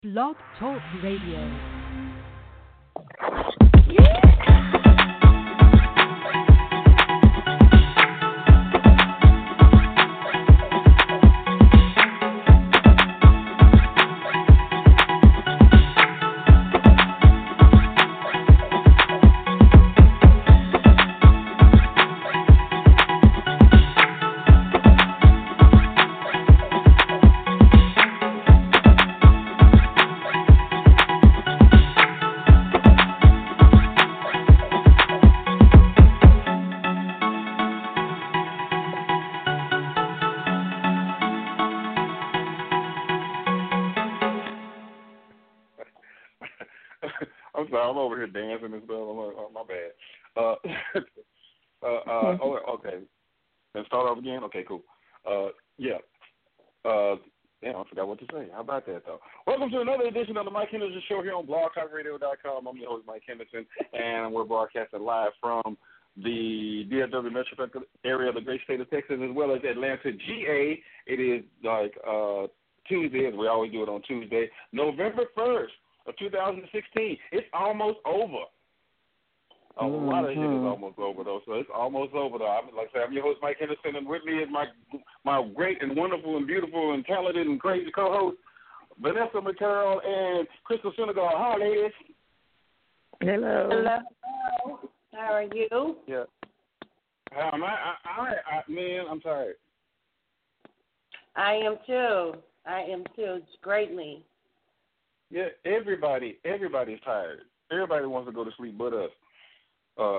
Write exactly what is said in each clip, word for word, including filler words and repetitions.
Blog Talk Radio. I'm sorry, I'm over here dancing and stuff. I'm like, oh, my bad. Uh, uh, uh, oh, okay. Let's start off again? Okay, cool. Uh, yeah. Uh, damn, I forgot what to say. How about that, though? Welcome to another edition of the Mike Henderson Show here on blog talk radio dot com. I'm your host, Mike Henderson, and we're broadcasting live from the D F W metropolitan area of the great state of Texas, as well as Atlanta, G A. It is like uh, Tuesday, as we always do it on Tuesday, November first. Of two thousand sixteen. It's almost over. A mm-hmm. lot of shit is almost over, though. So it's almost over, though. I'm, like I said, I'm your host, Mike Henderson, and with me is my my great and wonderful and beautiful and talented and crazy co-host, Vanessa McCarroll and Crystal Senegal. Hi, ladies. Hello. Hello. How are you? Yeah. How am I? I, I, I? Man, I'm tired. I am, too. I am, too, greatly. Yeah, everybody, everybody's tired. Everybody wants to go to sleep but us. Uh,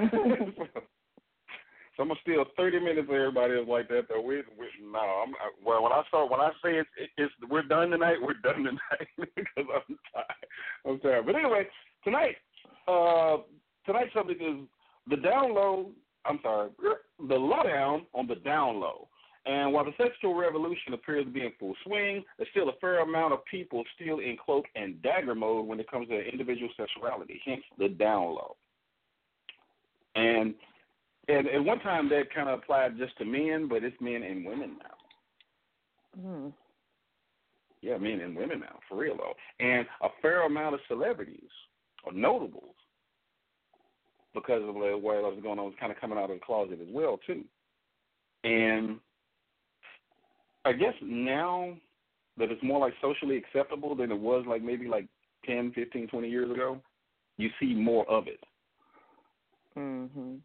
so I'm gonna steal thirty minutes of everybody else like that. Though we, we no, I'm I, well. When I start, when I say it's, it, it's we're done tonight, we're done tonight because I'm tired. I'm tired. But anyway, tonight, uh, tonight's subject is the down low. I'm sorry, the lowdown on the down low. And while the sexual revolution appears to be in full swing, there's still a fair amount of people still in cloak and dagger mode when it comes to individual sexuality, hence the down low. And, and at one time that kind of applied just to men, but it's men and women now. Mm. Yeah, men and women now, for real though. And a fair amount of celebrities or notables, because of what was going on, was kind of coming out of the closet as well too. And I guess now that it's more like socially acceptable than it was like maybe like ten, fifteen, twenty years ago, you see more of it. Mhm.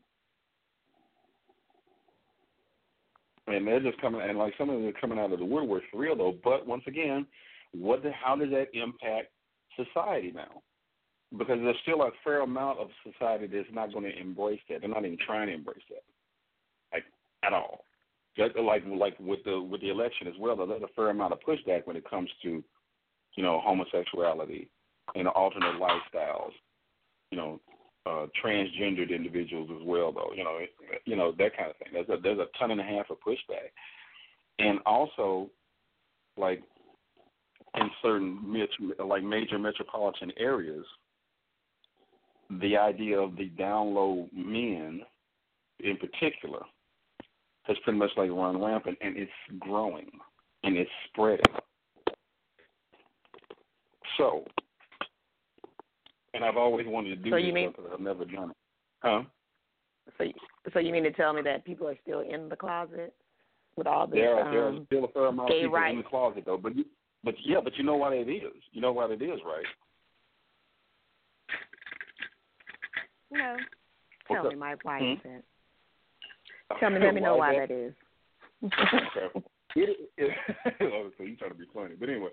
And they're just coming, and like some of them are coming out of the woodwork for real though. But once again, what? The, how does that impact society now? Because there's still a fair amount of society that's not going to embrace that. They're not even trying to embrace that, like at all. Just like like with the with the election as well, there's a fair amount of pushback when it comes to, you know, homosexuality and alternate lifestyles, you know, uh, transgendered individuals as well, though, you know, it, you know that kind of thing. There's a there's a ton and a half of pushback, and also like in certain like major metropolitan areas, the idea of the down low men, in particular, has pretty much like run rampant, and it's growing and it's spreading. So, and I've always wanted to do so this, you mean, but I've never done it. Huh? So, so you mean to tell me that people are still in the closet with all this? There, are, um, there are still a fair amount of people rights. in the closet, though. But you, but yeah, but you know what it is. You know what it is, right? No. What's Tell up? me, Mike, why hmm? is that? Tell me, let me know why that, that is. Okay. It, it, oh, so you trying to be funny, but anyway,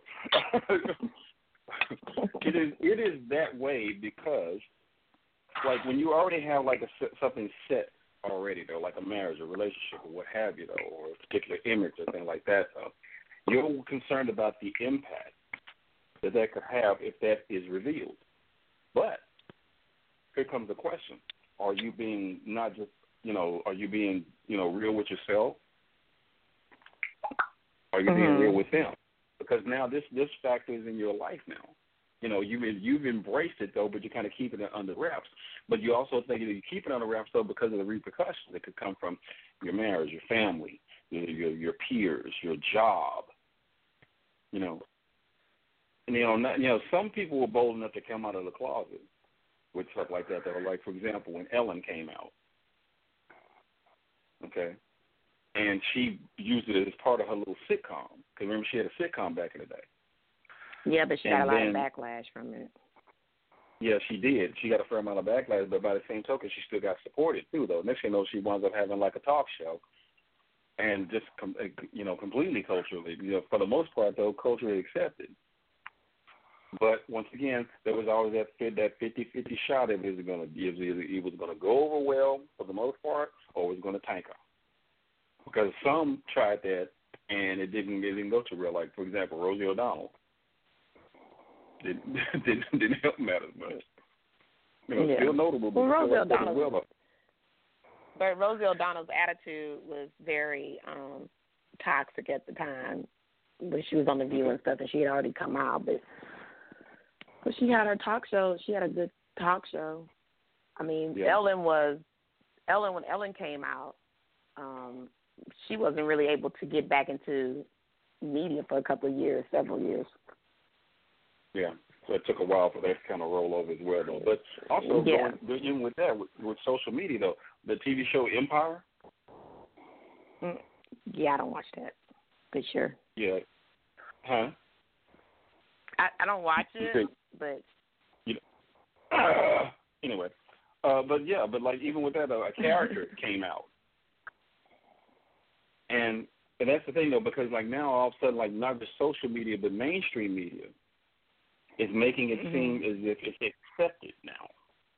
it is it is that way because, like, when you already have like a something set already, though, like a marriage, a relationship, or what have you, though, or a particular image or thing like that, though, you're concerned about the impact that that could have if that is revealed. But here comes the question: are you being not just You know, are you being, you know, real with yourself? Are you mm-hmm. being real with them? Because now this this factor is in your life now. You know, you've you've embraced it though, but you're kind of keeping it under wraps. But you also think that you keep it under wraps though because of the repercussions that could come from your marriage, your family, your your, your peers, your job. You know, you know, not, you know, some people were bold enough to come out of the closet with stuff like that. That were like, for example, when Ellen came out, okay, and she used it as part of her little sitcom. Because remember, she had a sitcom back in the day. Yeah, but she and got a lot then, of backlash from it. Yeah, she did. She got a fair amount of backlash, but by the same token, she still got supported too. Though next thing you know, she winds up having like a talk show, and just com- you know, completely culturally, you know, for the most part though, culturally accepted. But once again, there was always that fit, that fifty-fifty shot if it was going to if it was going to go over well for the most part, or it was going to tank her. Because some tried that and it didn't it didn't go too well. Like for example, Rosie O'Donnell didn't didn't, didn't help matters much. You know, yeah. still notable, but well, Rosie still O'Donnell. well. But Rosie O'Donnell's attitude was very um, toxic at the time when she was on The View and stuff, and she had already come out, but. But she had her talk show. She had a good talk show. I mean, yeah. Ellen was Ellen when Ellen came out. Um, she wasn't really able to get back into media for a couple of years, several years. Yeah, so it took a while for that to kind of roll over as well, though. But also, yeah. going, even with that, with, with social media, though, the T V show Empire. Mm, yeah, I don't watch that. For sure. Yeah. Huh? I, I don't watch it. But you know, uh, anyway, uh, but yeah, but like even with that, uh, a character came out, and and that's the thing though, because like now all of a sudden, like not just social media but mainstream media is making it mm-hmm. seem as if it's accepted now,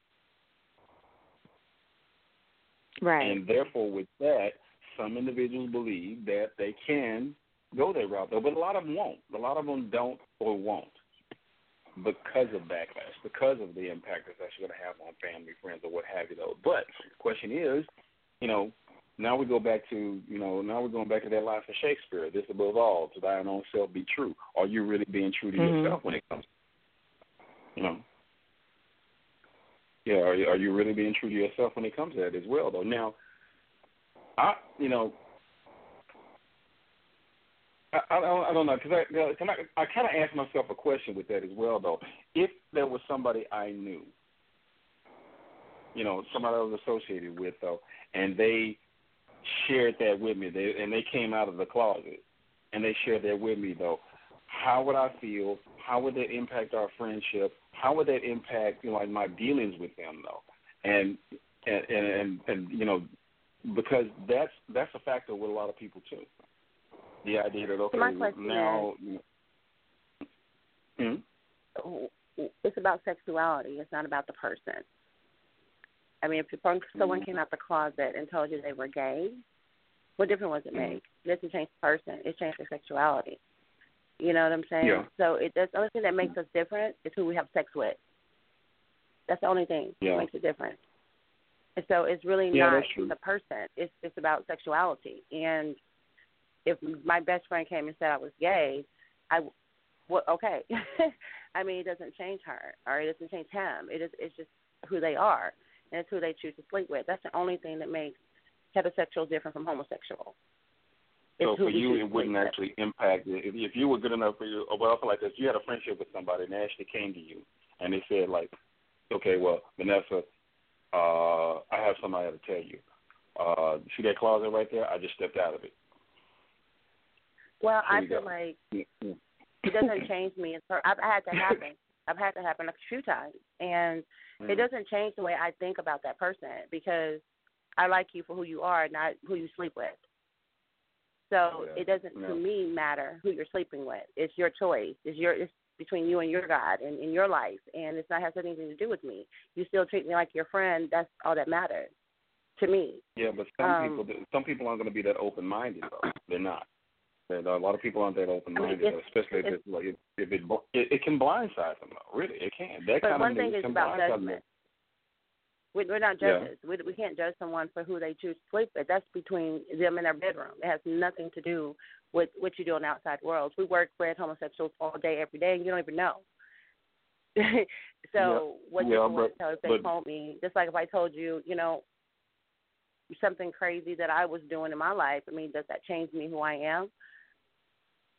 right? And therefore, with that, some individuals believe that they can go that route though, but a lot of them won't. A lot of them don't or won't. Because of backlash, because of the impact it's actually going to have on family, friends, or what have you, though. But the question is, you know, now we go back to, you know, now we're going back to that line from Shakespeare, this above all, to thine own self be true. Are you really being true to mm-hmm. yourself when it comes, you know? Yeah, are you, are you really being true to yourself when it comes to that as well, though? Now, I, you know, I, I don't, I don't know, because I, can I, I kind of asked myself a question with that as well, though. If there was somebody I knew, you know, somebody I was associated with, though, and they shared that with me, they, and they came out of the closet, and they shared that with me, though, how would I feel? How would that impact our friendship? How would that impact, you know, like my dealings with them, though? And and and, and, and you know, because that's that's a factor with a lot of people too. The idea that, okay, so now... Is, hmm? It's about sexuality. It's not about the person. I mean, if someone came out the closet and told you they were gay, what difference was it mm-hmm. make? It doesn't change the person. It changed their sexuality. You know what I'm saying? Yeah. So it, that's the only thing that makes us different is who we have sex with. That's the only thing yeah. that makes it different. And so it's really yeah, not the person. It's it's about sexuality. And if my best friend came and said I was gay, I, well, okay. I mean, it doesn't change her or it doesn't change him. It is, it's just who they are, and it's who they choose to sleep with. That's the only thing that makes heterosexual different from homosexual. So for you, it wouldn't actually impact if, if you were good enough for you. Well, I feel like this: you had a friendship with somebody, and they actually came to you, and they said, like, "Okay, well, Vanessa, uh, I have something I have to tell you. Uh, see that closet right there? I just stepped out of it." Well, Here I feel go. like it doesn't change me. It's per- I've had that happen. I've had that happen a few times, and mm. it doesn't change the way I think about that person because I like you for who you are, not who you sleep with. So yeah. it doesn't, no. to me, matter who you're sleeping with. It's your choice. It's your. It's between you and your God and in your life, and it's not has anything to do with me. You still treat me like your friend. That's all that matters to me. Yeah, but some um, people, some people aren't going to be that open-minded, though. They're not. And a lot of people aren't that open-minded, I mean, especially if, it's, like, if, if it, it it can blindside them. Though. Really, it can. That but kind one of thing news is can about blindside judgment. them. We're not judges. Yeah. We, we can't judge someone for who they choose to sleep with. That's between them and their bedroom. It has nothing to do with what you do in the outside world. We work with homosexuals all day, every day, and you don't even know. so yeah. what yeah, you want to tell if they but, told me, just like if I told you, you know, something crazy that I was doing in my life, I mean, does that change me who I am?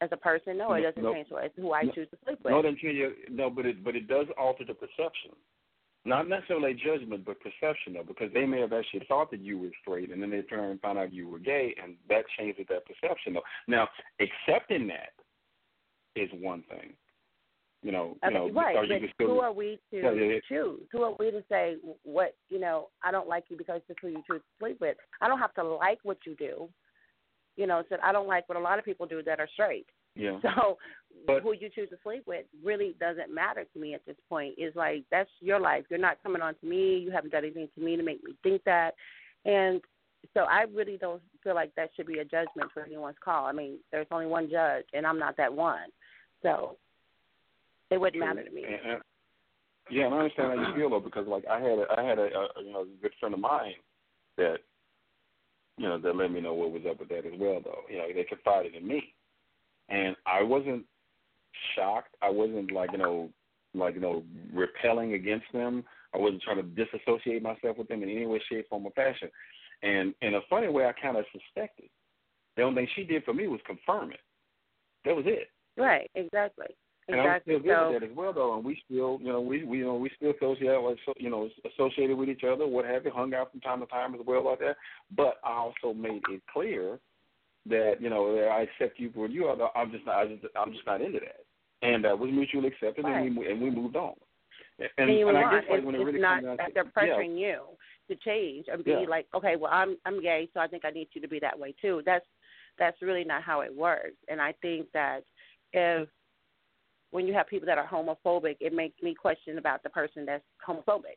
As a person, no, it doesn't no, change who I no, choose to sleep with. No, it doesn't change. No, but it but it does alter the perception. Not necessarily judgment, but perception, though, because they may have actually thought that you were straight, and then they turn and find out you were gay, and that changes that perception, though. Now, accepting that is one thing. You know, okay, you know, right, you but still, who are we to yeah, yeah, yeah. choose? Who are we to say what, you know, I don't like you because it's who you choose to sleep with? I don't have to like what you do. You know, so I don't like what a lot of people do that are straight. Yeah. So but, who you choose to sleep with really doesn't matter to me at this point. It's like, that's your life. You're not coming on to me. You haven't done anything to me to make me think that. And so I really don't feel like that should be a judgment for anyone's call. I mean, there's only one judge, and I'm not that one. So it wouldn't true. matter to me. And, and, yeah, and I understand how you feel, though, because, like, I had a, I had a, a you know, a good friend of mine that, you know, that let me know what was up with that as well, though. You know, they confided in me. And I wasn't shocked. I wasn't like, you know, like, you know, repelling against them. I wasn't trying to disassociate myself with them in any way, shape, form, or fashion. And in a funny way, I kind of suspected. The only thing she did for me was confirm it. That was it. Right, exactly. And exactly. I'm still good so, with that as well, though. And we still, you know, we, we you know, we still associate, like, so, you know, associated with each other, what have you, hung out from time to time as well, like that. But I also made it clear that, you know, I accept you for what you are. I'm just not, I just, I'm just not into that. And that was mutually accepted, right. and we and we moved on. And, and, you and move I guess on. like it's, when it it's really not comes down that to, they're pressuring yeah. you to change and be yeah. like, okay, well, I'm I'm gay, so I think I need you to be that way too. That's that's really not how it works. And I think that if when you have people that are homophobic, it makes me question about the person that's homophobic.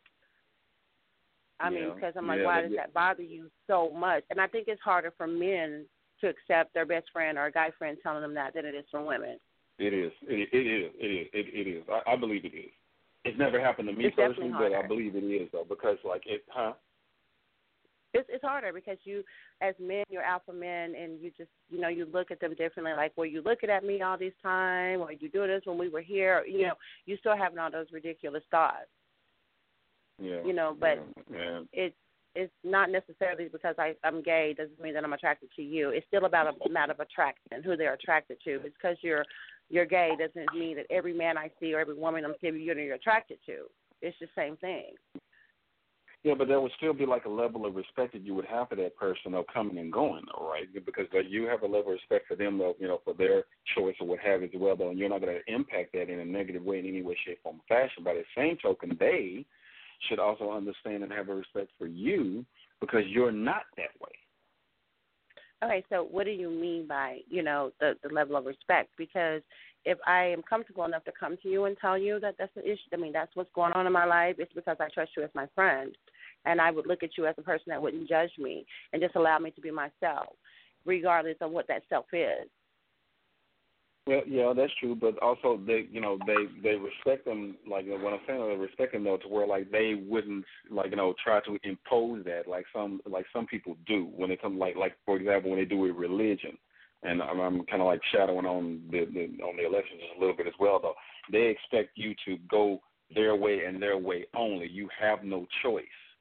I yeah. mean, because I'm like, yeah, why that, does that bother you so much? And I think it's harder for men to accept their best friend or a guy friend telling them that than it is for women. It is. It, it is. It is. It, it is. I, I believe it is. It's never happened to me it's personally, but harder. I believe it is, though, because, like, it, huh? It's, it's harder because you, as men, you're alpha men, and you just, you know, you look at them differently. Like, were you looking at me all this time, or you doing this when we were here? You know, you still having all those ridiculous thoughts. Yeah. You know, but yeah, yeah. it's it's not necessarily because I, I'm gay doesn't mean that I'm attracted to you. It's still about a matter of attraction, who they're attracted to. It's because you're you're gay doesn't mean that every man I see or every woman I'm seeing you're, you're attracted to. It's the same thing. Yeah, but there would still be like a level of respect that you would have for that person, though, coming and going, though, right? Because like, you have a level of respect for them, though, you know, for their choice or what have you as well, though, and you're not going to impact that in a negative way in any way, shape, form, or fashion. By the same token, they should also understand and have a respect for you because you're not that way. Okay, so what do you mean by, you know, the, the level of respect? Because if I am comfortable enough to come to you and tell you that that's an issue, I mean, that's what's going on in my life, it's because I trust you as my friend. And I would look at you as a person that wouldn't judge me and just allow me to be myself, regardless of what that self is. Well, yeah, that's true, but also they, you know, they they respect them. Like what I'm saying, they respect them though, to where like they wouldn't, like, you know, try to impose that like some like some people do when it comes, like like for example when they do with religion, and I'm, I'm kind of like shadowing on the, the on the elections just a little bit as well though. They expect you to go their way and their way only. You have no choice.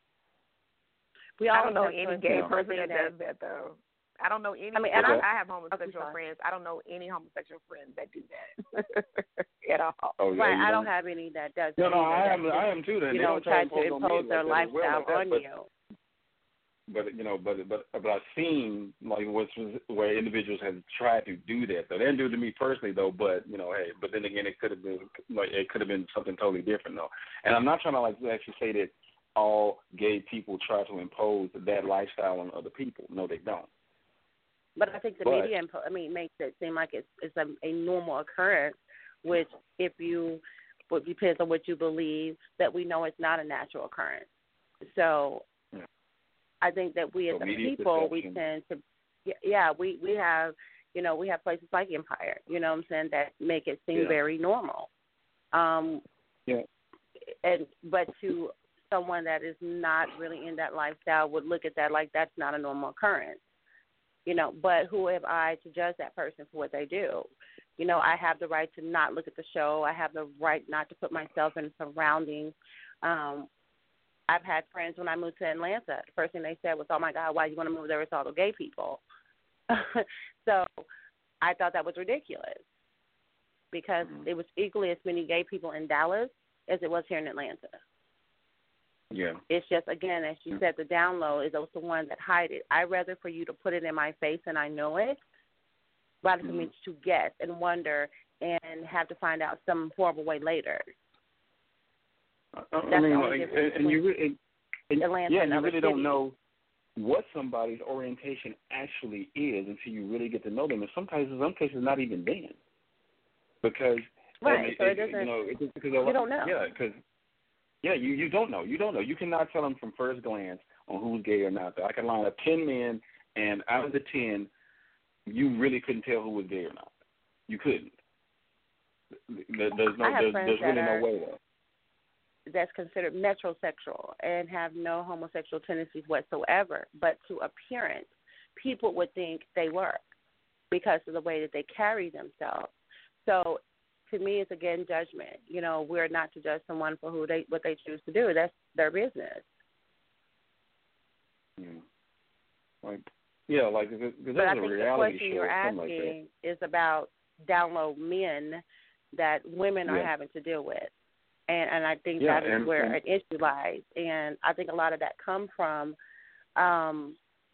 We I don't know any choice, gay you know, person that does that though. I don't know any. I mean, and okay. I, I have homosexual friends. I don't know any homosexual friends that do that at all. Oh, yeah, right, I don't don't have any that does. No, no, I am. am. I am too. Then You they know, don't try to to impose on their like lifestyle well, like on but, you. But you know, but but but I've seen like what's where individuals have tried to do that. So they didn't do it to me personally though. But you know, hey, but then again, it could have been like it could have been something totally different though. And I'm not trying to like actually say that all gay people try to impose that lifestyle on other people. No, they don't. But I think the but, media, I mean, makes it seem like it's, it's a, a normal occurrence, which if you, well, it depends on what you believe, that we know it's not a natural occurrence. So yeah. I think that we as so a people, perception. we tend to, yeah, we, we have, you know, we have places like Empire, you know what I'm saying, that make it seem yeah. very normal. Um, yeah. And but to someone that is not really in that lifestyle would look at that like that's not a normal occurrence. You know, but who am I to judge that person for what they do? You know, I have the right to not look at the show. I have the right not to put myself in surroundings. Um, I've had friends when I moved to Atlanta, the first thing they said was, oh, my God, why do you want to move there? It's all the gay people. So I thought that was ridiculous because mm-hmm. it was equally as many gay people in Dallas as it was here in Atlanta. Yeah. It's just, again, as you said, the download is also the one that hide it. I'd rather for you to put it in my face and I know it rather than mm-hmm. me to guess and wonder and have to find out some horrible way later. I, That's I mean, the like, and, and you really, and, Atlanta yeah, and you other really cities. don't know what somebody's orientation actually is until you really get to know them. In some cases, some cases, not even then, because right. It, so it it, doesn't. You know, it, because you don't know. Yeah, because yeah, you you don't know. You don't know. You cannot tell them from first glance on who's gay or not. I can line up ten men, and out of the ten, you really couldn't tell who was gay or not. You couldn't. There, there's no. I have There's, friends there's really that are, no way though. That's considered metrosexual and have no homosexual tendencies whatsoever, but to appearance, people would think they were because of the way that they carry themselves. So, to me, it's again judgment. You know, we're not to judge someone for who they what they choose to do. That's their business. Yeah. Like, yeah, like because there's but I a think reality the question show you're or something like asking that. is about download men that women are Yeah. having to deal with. And and I think yeah, that is and, where and, an issue lies. And I think a lot of that comes from um,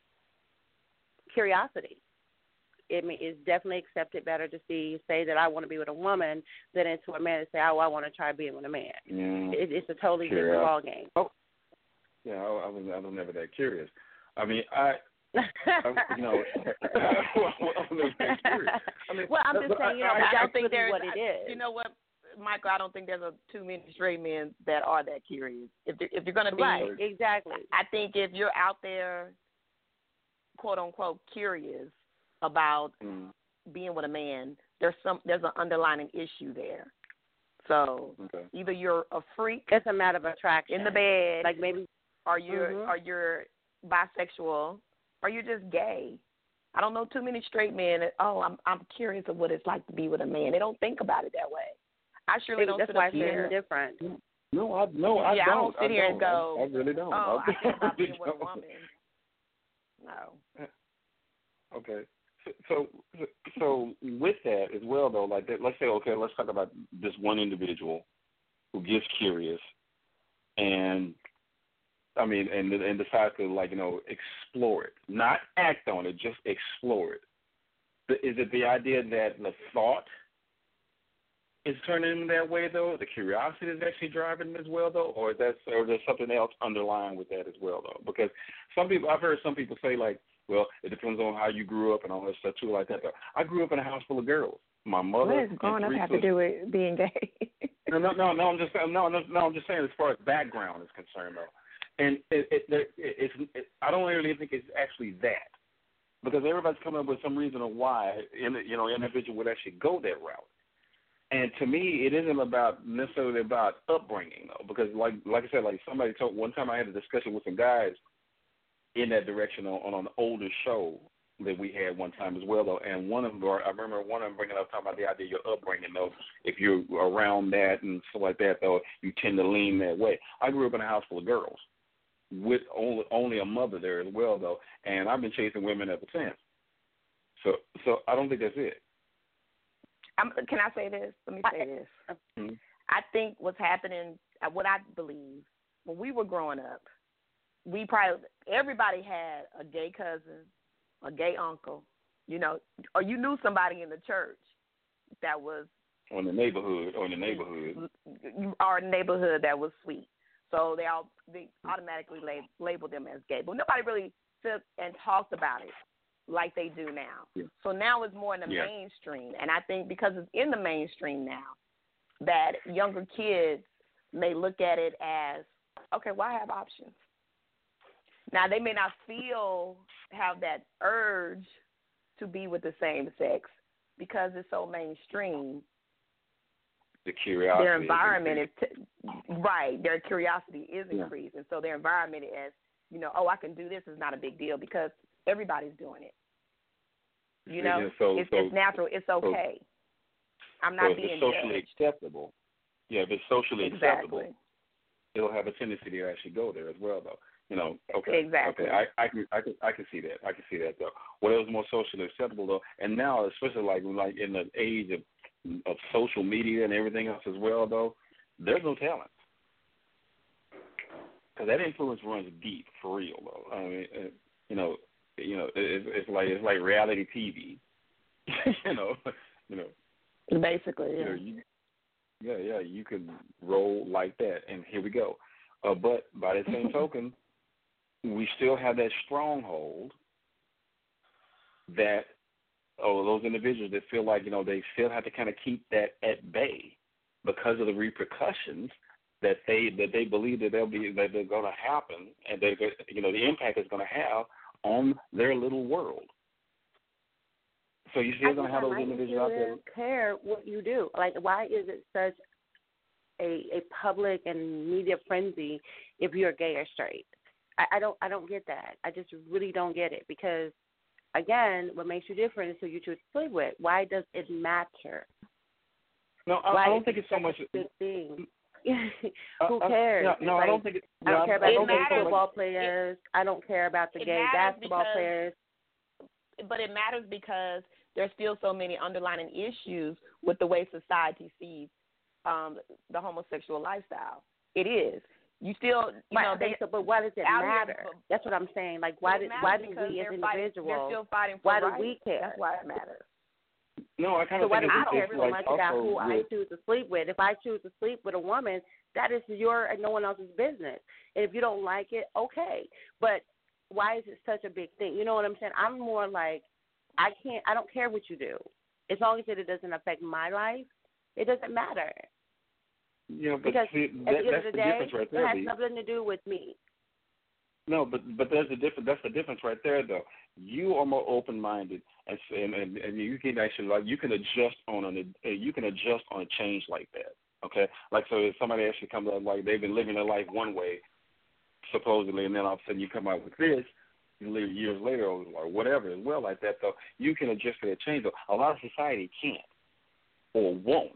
curiosity. It is definitely accepted better to see say that I want to be with a woman than into a man and say, oh, I want to try being with a man. Yeah, it, it's a totally curious. different ball game. Oh, yeah, I, I was I was never that curious. I mean, I. I, you know, well, I'm never that curious. I mean, well, I'm just saying, you know, I, I don't think that's there's what it is. You know what, Michael? I don't think there's a too many straight men that are that curious. If they're, if you're going to be right, exactly. I think if you're out there, quote unquote, curious about mm. being with a man, there's some there's an underlying issue there. So okay. either you're a freak, it's a matter of attraction in the bed, like maybe, or you're mm-hmm. or you're bisexual, or you're just gay. I don't know too many straight men that, oh, I'm I'm curious of what it's like to be with a man. They don't think about it that way. I surely don't that's sit why up here. it's different. No, I no, I yeah, don't. I don't sit I here don't. and go, I, I really don't. oh, I, I think about really being with a don't. woman. No. Okay. So, so, so with that as well, though, like that, let's say, okay, let's talk about this one individual who gets curious, and I mean, and and decides to, like, you know, explore it, not act on it, just explore it. Is it the idea that the thought is turning him that way, though? The curiosity is actually driving him as well, though, or is that, or is there something else underlying with that as well, though? Because some people, I've heard some people say, like, well, it depends on how you grew up and all that stuff too, like that. But I grew up in a house full of girls. My mother. What does growing up have to do with being gay? no, no, no, no. I'm just no, no, no. I'm just saying as far as background is concerned, though, and it, it, it, it's. It, I don't really think it's actually that, because everybody's coming up with some reason of why, in, you know, an individual would actually go that route. And to me, it isn't about necessarily about upbringing, though, because like like I said, like somebody told one time I had a discussion with some guys in that direction on, on an older show that we had one time as well, though. And one of them, I remember one of them bringing up talking about the idea of your upbringing, though. If you're around that and stuff like that, though, you tend to lean that way. I grew up in a house full of girls with only only a mother there as well, though, and I've been chasing women ever since. So, so I don't think that's it. I'm, can I say this? Let me say this. Mm-hmm. I think what's happening, what I believe, when we were growing up, we probably, everybody had a gay cousin, a gay uncle, you know, or you knew somebody in the church that was. Or in the neighborhood, or in the neighborhood. Or in the neighborhood that was sweet. So they all, they automatically lab, labeled them as gay. But nobody really took and talked about it like they do now. Yeah. So now it's more in the yeah. mainstream. And I think because it's in the mainstream now, that younger kids may look at it as, okay, well, I have options. Now, they may not feel, have that urge to be with the same sex because it's so mainstream. The curiosity. Their environment is, t- right, their curiosity is yeah. increased. And so their environment is, you know, oh, I can do this is not a big deal because everybody's doing it. You know, yeah, so, it's, so, it's natural. It's okay. So, I'm not so being if it's socially judged. acceptable. Yeah, if it's socially exactly. acceptable, it'll have a tendency to actually go there as well, though. You know, okay, exactly. okay, I, I can, I can, I can see that. I can see that though. What else more socially acceptable though? And now, especially like like in the age of of social media and everything else as well though, there's no talent because that influence runs deep for real though. I mean, uh, you know, you know, it, it's like it's like reality T V. you know, you know. Basically, yeah. You know, you, yeah, yeah, you can roll like that, and here we go. Uh, but by the same token, we still have that stronghold that, oh, those individuals that feel like, you know, they still have to kind of keep that at bay because of the repercussions that they that they believe that they'll be that they're going to happen, and they, you know, the impact it's going to have on their little world. So you still going to have those individuals out there. I don't care what you do. Like, why is it such a a public and media frenzy if you're gay or straight? I, I don't I don't get that. I just really don't get it because, again, what makes you different is who you choose to play with. Why does it matter? No, I, Why I don't think it's so much a big thing. uh, Who cares? Uh, no, no like, I don't think it, I don't no, care about I don't the gay think football so players. It, I don't care about the gay basketball because, players. But it matters because there's still so many underlying issues with the way society sees um, the homosexual lifestyle. It is. You still, you right, know, they. So, but why does it matter? Here, That's what I'm saying. Like, why did why do we as individuals? They're still fighting for why rights. do we care? That's why it matters. No, I kind so of why think do it's, I care it's so like much also about who with, I choose to sleep with? If I choose to sleep with a woman, that is your and no one else's business. And if you don't like it, okay. But why is it such a big thing? You know what I'm saying? I'm more like, I can't. I don't care what you do, as long as it doesn't affect my life. It doesn't matter. Yeah, but because see, that, at the end that's of the, the day, difference right there. it has B. nothing to do with me. No, but but there's a difference. That's the difference right there, though. You are more open-minded, and and, and you can actually like you can adjust on an you can adjust on a change like that. Okay, like so if somebody actually comes up like they've been living their life one way, supposedly, and then all of a sudden you come out with this, you live years later or, or whatever as well like that. Though you can adjust to that change. Though a lot of society can't or won't.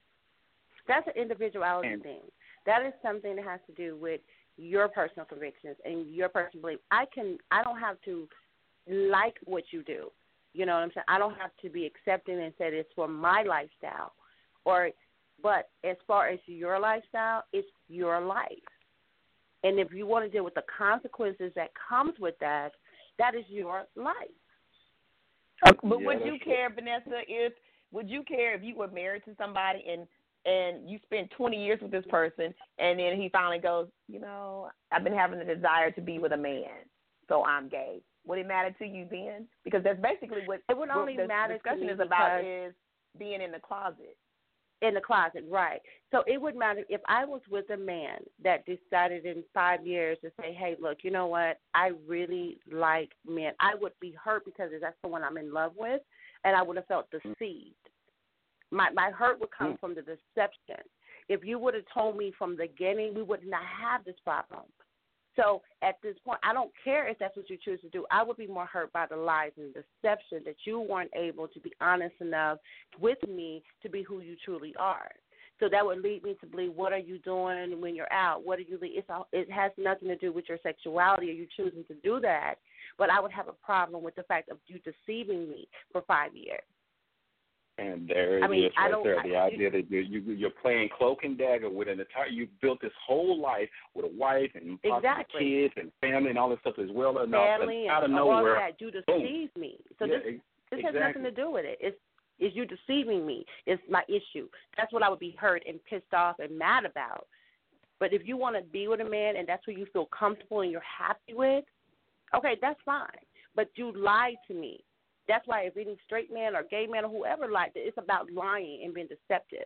That's an individuality and, thing. That is something that has to do with your personal convictions and your personal belief. I can, I don't have to like what you do. You know what I'm saying? I don't have to be accepting and say it's for my lifestyle. Or, but as far as your lifestyle, it's your life. And if you want to deal with the consequences that comes with that, that is your life. Okay, but yeah, would you true. care, Vanessa, if would you care if you were married to somebody and and you spent twenty years with this person, and then he finally goes, you know, I've been having the desire to be with a man, so I'm gay. Would it matter to you then? Because that's basically what it would only what the matter discussion to me is about is being in the closet. In the closet, right. So it would matter if I was with a man that decided in five years to say, hey, look, you know what, I really like men. I would be hurt because that's the one I'm in love with, and I would have felt deceived. My my hurt would come from the deception. If you would have told me from the beginning, we would not have this problem. So at this point, I don't care if that's what you choose to do. I would be more hurt by the lies and deception that you weren't able to be honest enough with me to be who you truly are. So that would lead me to believe, what are you doing when you're out? What are you? It's all, it has nothing to do with your sexuality or you choosing to do that. But I would have a problem with the fact of you deceiving me for five years. And there it I mean, is right I there. The I, idea that you, you, you're playing cloak and dagger with an entire, you've built this whole life with a wife and exactly. kids and family and all this stuff as well. Family and out of and nowhere, all that. You deceive me. So yeah, this, ex- this exactly. has nothing to do with it. It's, it's you deceiving me. It's my issue. That's what I would be hurt and pissed off and mad about. But if you want to be with a man and that's who you feel comfortable and you're happy with, okay, that's fine. But you lied to me. That's why if any straight man or gay man or whoever lied, it's about lying and being deceptive.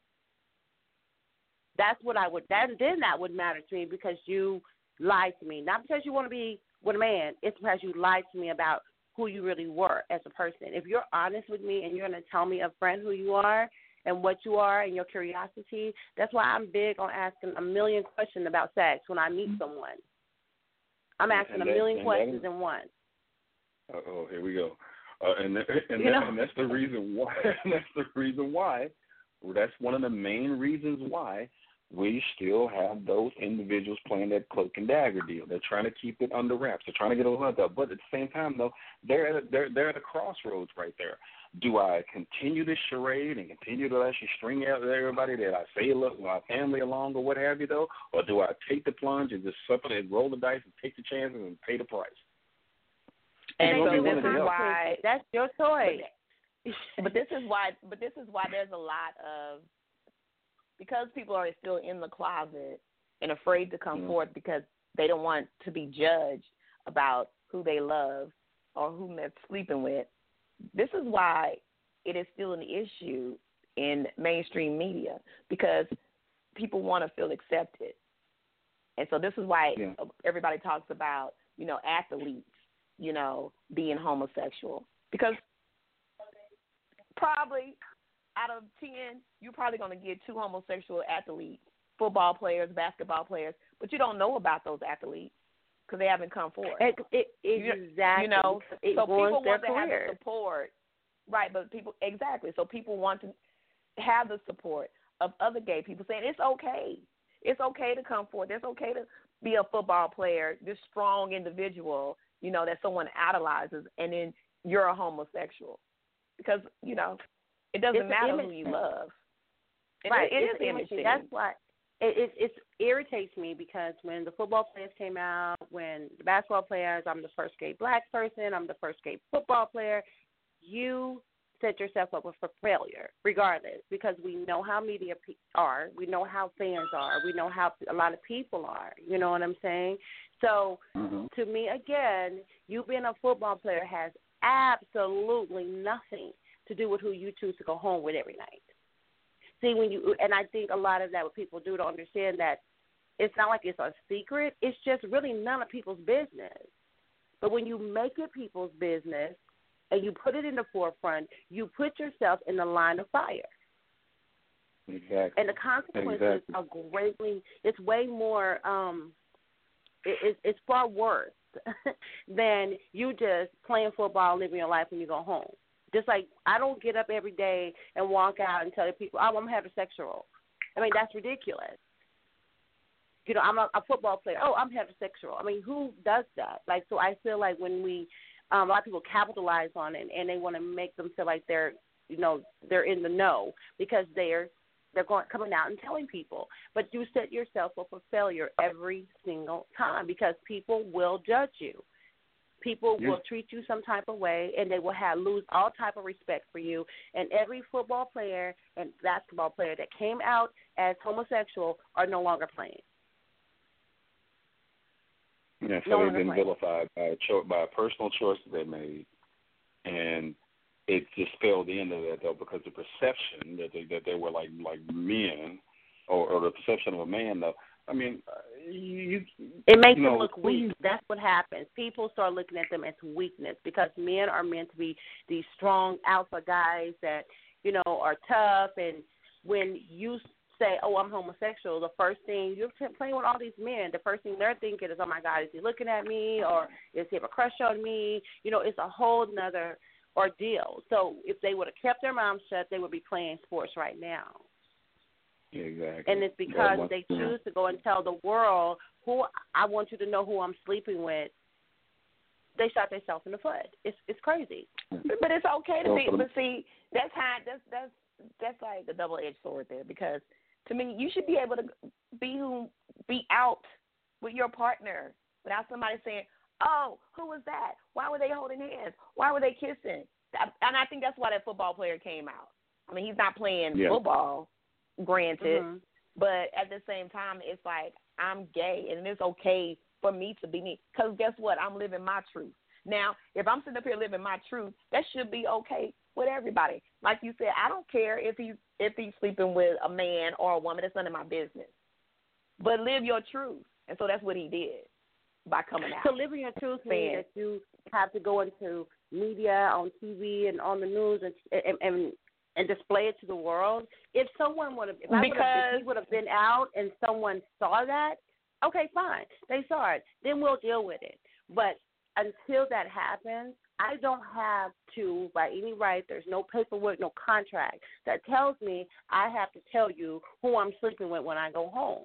That's what I would, that, then that would matter to me because you lied to me. Not because you want to be with a man, it's because you lied to me about who you really were as a person. If you're honest with me and you're going to tell me up front who you are and what you are and your curiosity, that's why I'm big on asking a million questions about sex when I meet someone. I'm asking and a that, million questions is, in one. Oh, here we go. Uh, and and, you that, know? and that's the reason why. That's the reason why. That's one of the main reasons why we still have those individuals playing that cloak and dagger deal. They're trying to keep it under wraps. They're trying to get a lot up. But at the same time, though, they're at a, they're they're at a crossroads right there. Do I continue this charade and continue to actually string out everybody that I say look my family along or what have you, though, or do I take the plunge and just suffer and roll the dice and take the chances and pay the price? And so this is why that's your choice. But, but this is why. But this is why there's a lot of because people are still in the closet and afraid to come mm-hmm. forth because they don't want to be judged about who they love or whom they're sleeping with. This is why it is still an issue in mainstream media because people want to feel accepted. And so this is why yeah. everybody talks about, you know, athletes, you know, being homosexual. Because probably out of ten, you're probably going to get two homosexual athletes, football players, basketball players, but you don't know about those athletes because they haven't come forward. It, it, exactly. You know, it so people want to career. have the support. Right, but people, exactly. So people want to have the support of other gay people saying it's okay. It's okay to come forward. It's okay to be a football player, this strong individual, you know, that someone idolizes, and then you're a homosexual. Because, you know, it doesn't it's matter who you love. Right. It, it it's is imaging. That's why it, it, it irritates me because when the football players came out, when the basketball players, I'm the first gay black person, I'm the first gay football player, you set yourself up for failure regardless because we know how media pe- are, we know how fans are, we know how a lot of people are, you know what I'm saying? So mm-hmm. to me, again, you being a football player has absolutely nothing to do with who you choose to go home with every night. See, when you, and I think a lot of that what people do to understand that it's not like it's a secret, it's just really none of people's business. But when you make it people's business, and you put it in the forefront, you put yourself in the line of fire. Exactly. And the consequences exactly. are greatly, it's way more, um, it, it, it's far worse than you just playing football, living your life when you go home. Just like I don't get up every day and walk out and tell people, oh, I'm heterosexual. I mean, that's ridiculous. You know, I'm a, a football player. Oh, I'm heterosexual. I mean, who does that? Like, so I feel like when we, Um, a lot of people capitalize on it, and they want to make them feel like they're, you know, they're in the know because they're they're going coming out and telling people. But you set yourself up for failure every single time because people will judge you. People yeah. will treat you some type of way, and they will have lose all type of respect for you. And every football player and basketball player that came out as homosexual are no longer playing. Yeah, so no they've been playing. vilified by a, cho- by a personal choice that they made, and it just spelled the end of that, though, because the perception that they that they were like like men, or, or the perception of a man, though. I mean, you. It makes you them know, look weak. That's what happens. People start looking at them as weakness because men are meant to be these strong alpha guys that you know are tough, and when you say, oh, I'm homosexual, the first thing, you're playing with all these men, the first thing they're thinking is, oh, my God, is he looking at me or is he have a crush on me? You know, it's a whole nother ordeal. So if they would have kept their mouths shut, they would be playing sports right now. Exactly. And it's because they choose to go and tell the world, who I want you to know who I'm sleeping with. They shot themselves in the foot. It's it's crazy. But it's okay to be, but see, that's how, that's, that's, that's like a double-edged sword there because to me, you should be able to be who, be out with your partner without somebody saying, oh, who was that? Why were they holding hands? Why were they kissing? And I think that's why that football player came out. I mean, he's not playing yeah. football, granted, mm-hmm. but at the same time, it's like I'm gay, and it's okay for me to be me because guess what? I'm living my truth. Now, if I'm sitting up here living my truth, that should be okay with everybody. Like you said, I don't care if he's if he's sleeping with a man or a woman. That's none of my business. But live your truth, and so that's what he did by coming out. So living your truth means that you have to go into media, on T V, and on the news, and and and, and display it to the world. If someone would have, if I would have, if he would have been out and someone saw that, okay, fine, they saw it. Then we'll deal with it. But until that happens, I don't have to, by any right, there's no paperwork, no contract that tells me I have to tell you who I'm sleeping with when I go home.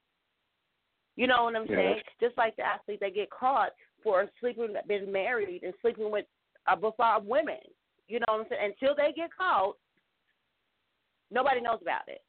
You know what I'm yeah, saying? Just like the athletes that get caught for sleeping, been married and sleeping with uh, before women. You know what I'm saying? Until they get caught, nobody knows about it.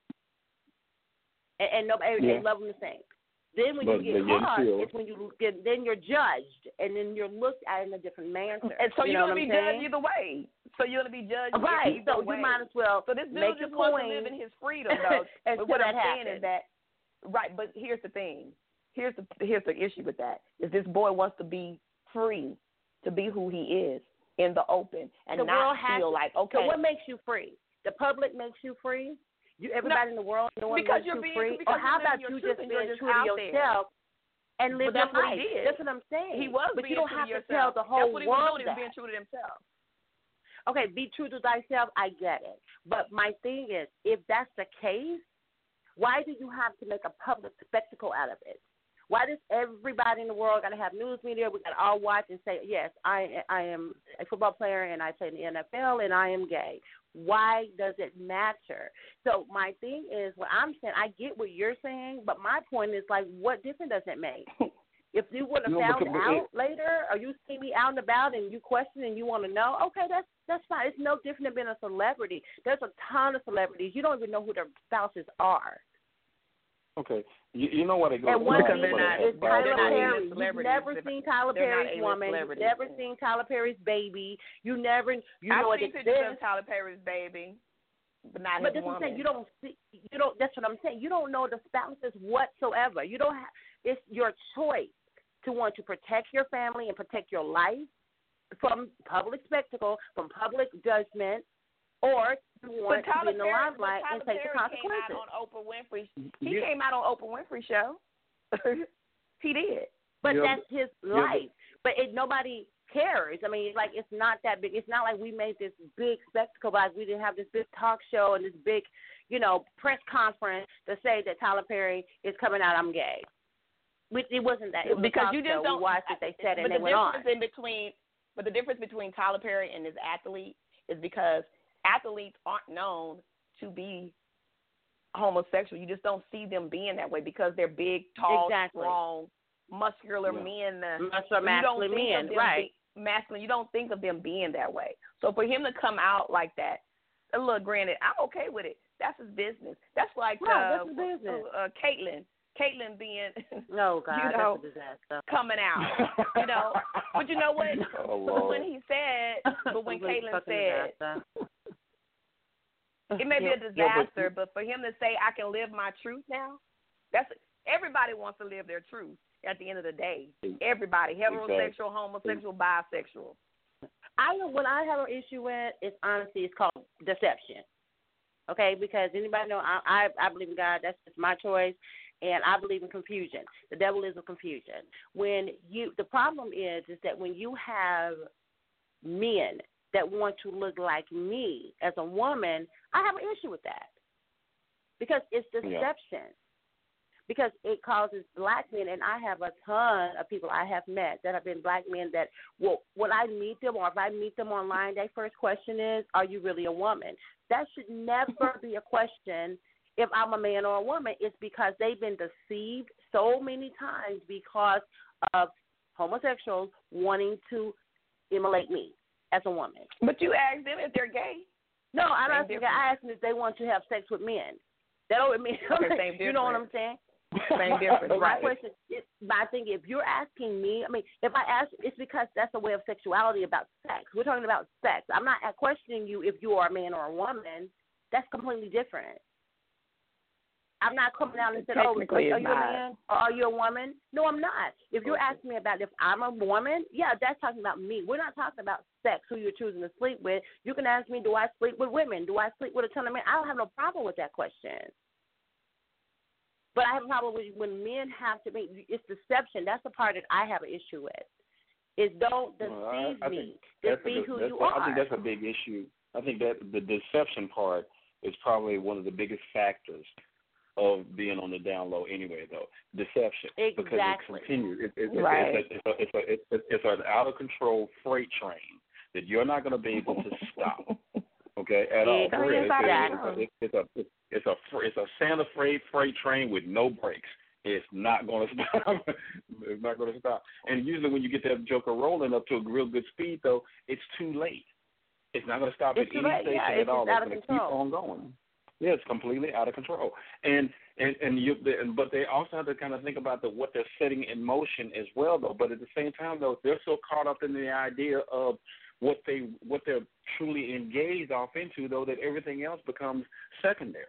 And, and nobody, yeah. they love them the same. Then when but, you get but caught, still, it's when you get, then you're judged, and then you're looked at in a different manner. And so you you're know going to be saying? judged either way. So you're going to be judged right. either So way. you might as well So this dude make just your wants coin to live in his freedom, though. But what I'm that saying happens. is that, right, but here's the thing. Here's the here's the issue with that, is this boy wants to be free, to be who he is in the open, and the not world has feel to, like, okay. So what makes you free? The public makes you free? You, everybody no, in the world, no one because makes you're you being, free? Because Or how about your you truth just and you're being just true to out yourself there. and live But that's your what life? he did. That's what I'm saying. He was but being you don't true have to to yourself. tell the whole That's what he world was doing, that. is being true to himself. Okay, be true to thyself, I get it. But my thing is, if that's the case, why do you have to make a public spectacle out of it? Why does everybody in the world got to have news media? We got to all watch and say, yes, I I am a football player and I play in the N F L and I am gay. Why does it matter? So my thing is, what I'm saying, I get what you're saying, but my point is, like, what difference does it make? If you would have No, found because out it- later, or you see me out and about and you question and you want to know, okay, that's that's fine. It's no different than being a celebrity. There's a ton of celebrities. You don't even know who their spouses are. Okay, you, you know what I go And one Because thing they're not- is they're Tyler not Perry. A-list You've celebrities. never They're- seen Tyler they're not Perry's A-list woman. You've celebrities. never seen Tyler Perry's baby. You never, you know I've it seen pictures exists. of Tyler Perry's baby, but not But his that's what I'm woman. saying. You don't see. You don't. That's what I'm saying. You don't know the spouses whatsoever. You don't have. It's your choice to want to protect your family and protect your life from public spectacle, from public judgment, or you want But to be in the Perry, limelight but and Tyler take the Perry consequences. came out on Oprah Winfrey. He Yeah. came out on Oprah Winfrey show. He did. But Yeah, that's his yeah, but- life. But it, nobody cares. I mean, like, it's not that big. It's not like we made this big spectacle, like we didn't have this big talk show and this big, you know, press conference to say that Tyler Perry is coming out, I'm gay. Which it wasn't that. It was because a talk you just show. don't We watched it, they said it, but and they the went on. difference in between, but the difference between Tyler Perry and his athlete is because athletes aren't known to be homosexual. You just don't see them being that way because they're big, tall, Exactly. strong, muscular Yeah. men. Uh, Muscular, you don't masculine think men, of them right. be, masculine. You don't think of them being that way. So for him to come out like that, uh, look, granted, I'm okay with it. That's his business. That's like Right, uh, that's his business. uh, uh, Caitlyn. Caitlyn being No, God, you know, that's a disaster. coming out, you know. But you know what? Oh, Lord. When he said, but when Complete Caitlyn fucking said, disaster. it may be a Yeah, but- disaster, but for him to say, I can live my truth now, that's everybody wants to live their truth at the end of the day. Everybody, heterosexual, Exactly. homosexual, bisexual. I what I have an issue with is honesty. It's called deception. Okay, because anybody know I, I I believe in God. That's just my choice, and I believe in confusion. The devil is a confusion. When you the problem is is that when you have men that want to look like me as a woman, I have an issue with that because it's deception. Yeah. Because it causes black men, and I have a ton of people I have met that have been black men that, well, when I meet them or if I meet them online, their first question is, are you really a woman? That should never be a question if I'm a man or a woman. It's because they've been deceived so many times because of homosexuals wanting to immolate me as a woman. But you ask them if they're gay. No, I'm Same not asking. difference. I asked them if they want to have sex with men. That don't mean Okay, same you know what I'm difference. saying? Same difference, My right? question is, but I think if you're asking me, I mean, if I ask, it's because that's a way of sexuality about sex. We're talking about sex. I'm not questioning you if you are a man or a woman. That's completely different. I'm not coming out and saying, oh, are Technically, you a it's not. man or are you a woman? No, I'm not. If you're asking me about if I'm a woman, yeah, that's talking about me. We're not talking about sex, who you're choosing to sleep with. You can ask me, do I sleep with women? Do I sleep with a ton of men? I don't have no problem with that question. But I have a problem with when men have to be, it's deception. That's the part that I have an issue with. Is don't deceive Well, I, I me. think Just that's be a, who that's you a, are. I think that's a big issue. I think that the deception part is probably one of the biggest factors of being on the down low anyway, though. Deception. Exactly. Because it continues. It, it, Right. It's, a, it's, a, it's, a, it's, a, it's an out-of-control freight train that you're not going to be able to stop. Okay, at all. Yeah, It's, exactly. it's, it's, a it's, it's a it's a Santa Fe freight train with no brakes. It's not going to stop. It's not going to stop. And usually, when you get that joker rolling up to a real good speed, though, it's too late. It's not going to stop It's at too any late. station Yeah, at it's all. just out It's of going to keep control. on going. Yeah, it's completely out of control. And and and you, but they also have to kind of think about the, what they're setting in motion as well, though. But at the same time, though, they're so caught up in the idea of what they what they're truly engaged off into, though, that everything else becomes secondary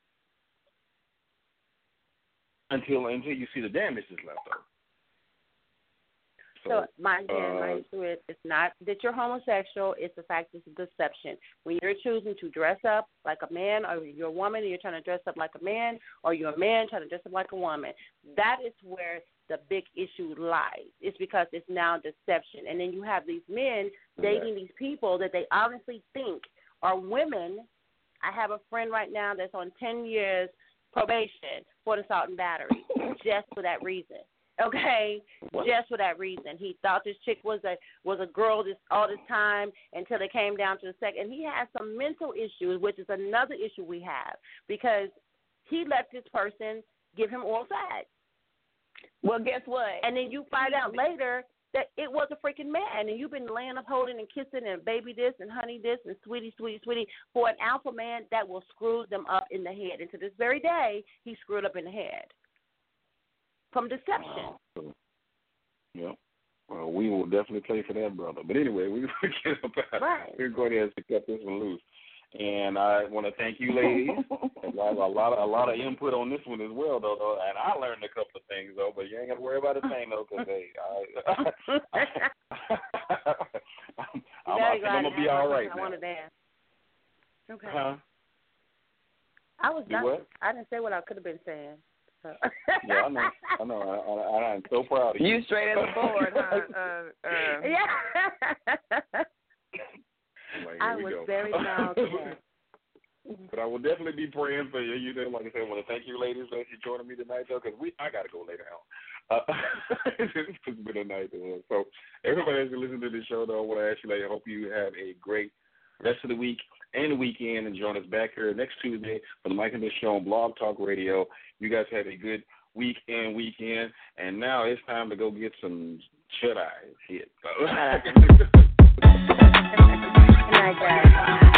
until until you see the damage that's left over. So, So, my again, my uh, issue is it's not that you're homosexual. It's the fact it's a deception. When you're choosing to dress up like a man, or you're a woman and you're trying to dress up like a man, or you're a man trying to dress up like a woman, that is where the big issue lies. It's because it's now deception. And then you have these men dating these people that they honestly think are women. I have a friend right now that's on ten years probation for the assault and battery just for that reason. Okay, just for that reason. He thought this chick was a was a girl this all this time until it came down to the second. And he has some mental issues, which is another issue we have, because he let this person give him oral sex. Well, guess what? And then you find out later that it was a freaking man, and you've been laying up, holding and kissing and baby this and honey this and sweetie, sweetie, sweetie for an alpha man that will screw them up in the head. And to this very day, he's screwed up in the head. From deception. Wow. Yeah. Well, we will definitely play for that, brother. But anyway, we can get about right. We're going to have to cut this one loose. And I want to thank you, ladies. a lot of a lot of input on this one as well, though. though. And I learned a couple of things, though. But you ain't got to worry about a thing, though, because hey, I, I'm, I'm, I think I'm gonna be all right. I now. want to dance. Okay. Huh? I was You not. what? I didn't say what I could have been saying. So. Yeah, I know. I know. I, I, I'm so proud of you. You straight as a board, huh? Uh, uh. Yeah. Like, I we was go. very proud today. But I will definitely be praying for you. You know, like I said, I want to thank you, ladies, for joining me tonight, though, because we I got to go later on. Uh, it's been a night. Though. So everybody that's been listening to this show, though, I want to ask you, like, I hope you have a great rest of the week and the weekend, and join us back here next Tuesday for the Mike and Miss Show on Blog Talk Radio. You guys have a good week and weekend, and now it's time to go get some shut-eye hit. Good night, guys.